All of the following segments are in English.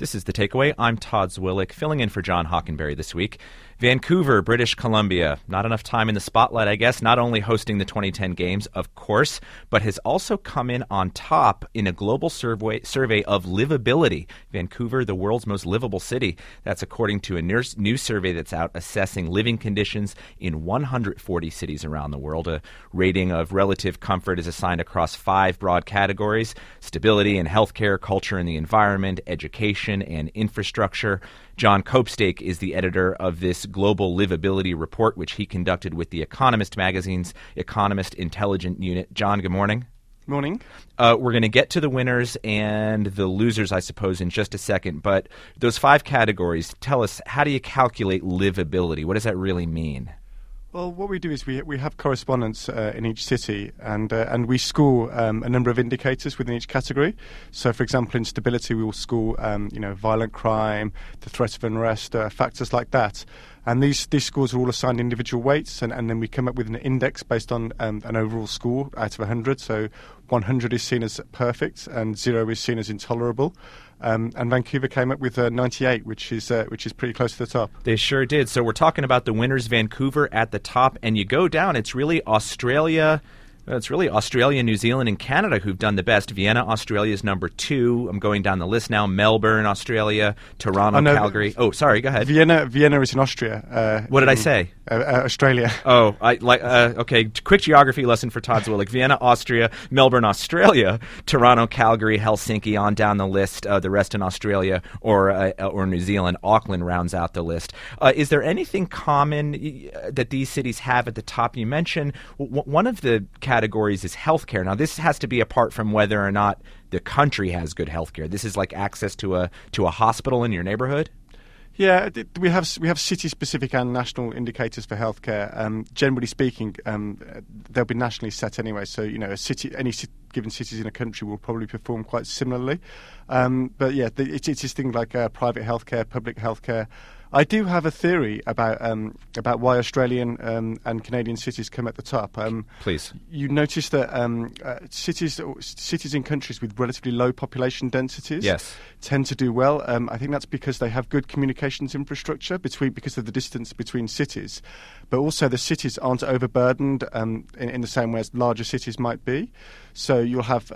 This is The Takeaway. I'm Todd Zwillich, filling in for John Hockenberry this week. Vancouver, British Columbia. Not enough time in the spotlight, I guess. Not only hosting the 2010 games, of course, but has also come in on top in a global survey of livability. Vancouver, the world's most livable city. That's according to a new survey that's out assessing living conditions in 140 cities around the world. A rating of relative comfort is assigned across 5 broad categories: stability and healthcare, culture and the environment, education and infrastructure. John Copestake is the editor of this global livability report, which he conducted with The Economist magazine's Economist Intelligence Unit. John, good morning. Morning. We're going to get to the winners and the losers, I suppose, in just a second. But those 5 categories, tell us, how do you calculate livability? What does that really mean? Well, what we do is we have correspondents in each city, and we score a number of indicators within each category. So, for example, in stability, we will score violent crime, the threat of unrest, factors like that. And these scores are all assigned individual weights, and then we come up with an index based on an overall score out of 100. So 100 is seen as perfect, and 0 is seen as intolerable. And Vancouver came up with 98, which is pretty close to the top. They sure did. So we're talking about the winners, Vancouver at the top, and you go down, it's really Australia, New Zealand, and Canada who've done the best. Vienna, Australia is number 2. I'm going down the list now. Melbourne, Australia, Toronto, Calgary. Oh, sorry, go ahead. Vienna is in Austria. What did I say? Australia. Oh, okay. Quick geography lesson for Todd Zwillich. Vienna, Austria, Melbourne, Australia, Toronto, Calgary, Helsinki, on down the list. The rest in Australia or New Zealand. Auckland rounds out the list. Is there anything common that these cities have at the top? You mentioned one of the categories is healthcare. Now, this has to be apart from whether or not the country has good healthcare. This is like access to a hospital in your neighborhood. Yeah, we have city-specific and national indicators for healthcare. Generally speaking, they'll be nationally set anyway. So any given cities in a country will probably perform quite similarly. But yeah, it is things like private healthcare, public healthcare. I do have a theory about why Australian and Canadian cities come at the top. Please. You notice that cities in countries with relatively low population densities tend to do well. I think that's because they have good communications infrastructure because of the distance between cities, but also the cities aren't overburdened in the same way as larger cities might be. So you'll have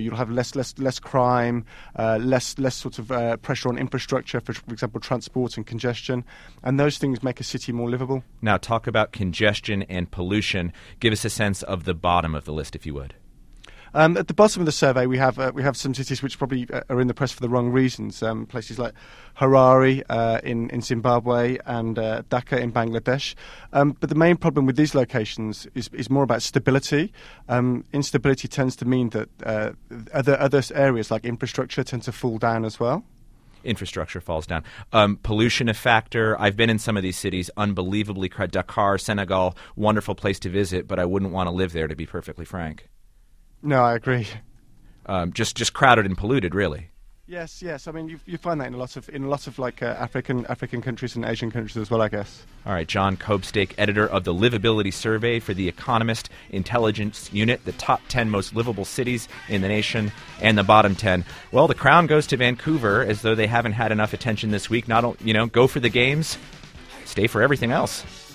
less crime, less sort of pressure on infrastructure, for example, transport and congestion, and those things make a city more livable. Now, talk about congestion and pollution. Give us a sense of the bottom of the list, if you would. At the bottom of the survey, we have some cities which probably are in the press for the wrong reasons. Places like Harare in Zimbabwe and Dhaka in Bangladesh. But the main problem with these locations is more about stability. Instability tends to mean that other areas like infrastructure tend to fall down as well. Infrastructure falls down. Pollution a factor. I've been in some of these cities, unbelievably crowded. Dakar, Senegal, wonderful place to visit, but I wouldn't want to live there, to be perfectly frank. No, I agree. Just crowded and polluted, really. Yes. I mean, you find that in a lot of like African countries and Asian countries as well, I guess. All right, John Copestake, editor of the Livability Survey for The Economist Intelligence Unit, the top 10 most livable cities in the nation and the bottom 10. Well, the crown goes to Vancouver, as though they haven't had enough attention this week. Go for the games, stay for everything else.